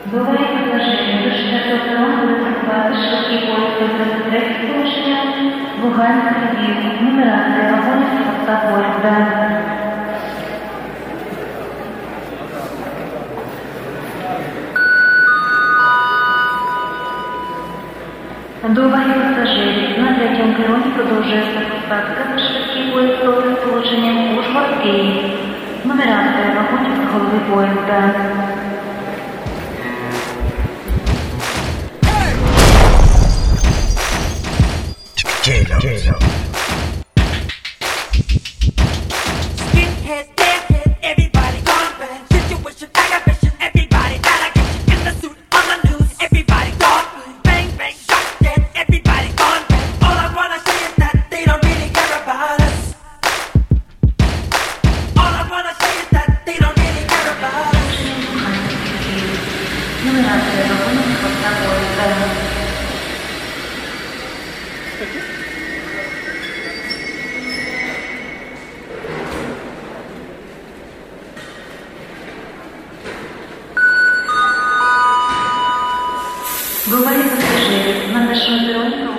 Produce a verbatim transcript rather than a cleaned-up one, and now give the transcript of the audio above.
Буває предложення, до четвертого перону буде працювати швидкий поїзд до тридцять третього сполучення, Луганськ, Львів, нумерація вагонів та поїзда. До уваги пасажирів, на третьому пероні продовжується посадка швидкий поїзд з сполученням Ужгород-Київ. Нумерація вагонів та голови поїзда. J-Lo. J-Lo. Skinhead, deadhead, everybody gone bad. Situation, aggravation, everybody allegation. In the suit, on the news, everybody gone bad. Bang, bang, shot dead, everybody gone bad. All I wanna say is that they don't really care about us. All I wanna say is that they don't really care about us. Нумерація вагонів та поїзда. Буває пасажирів, на першому пероні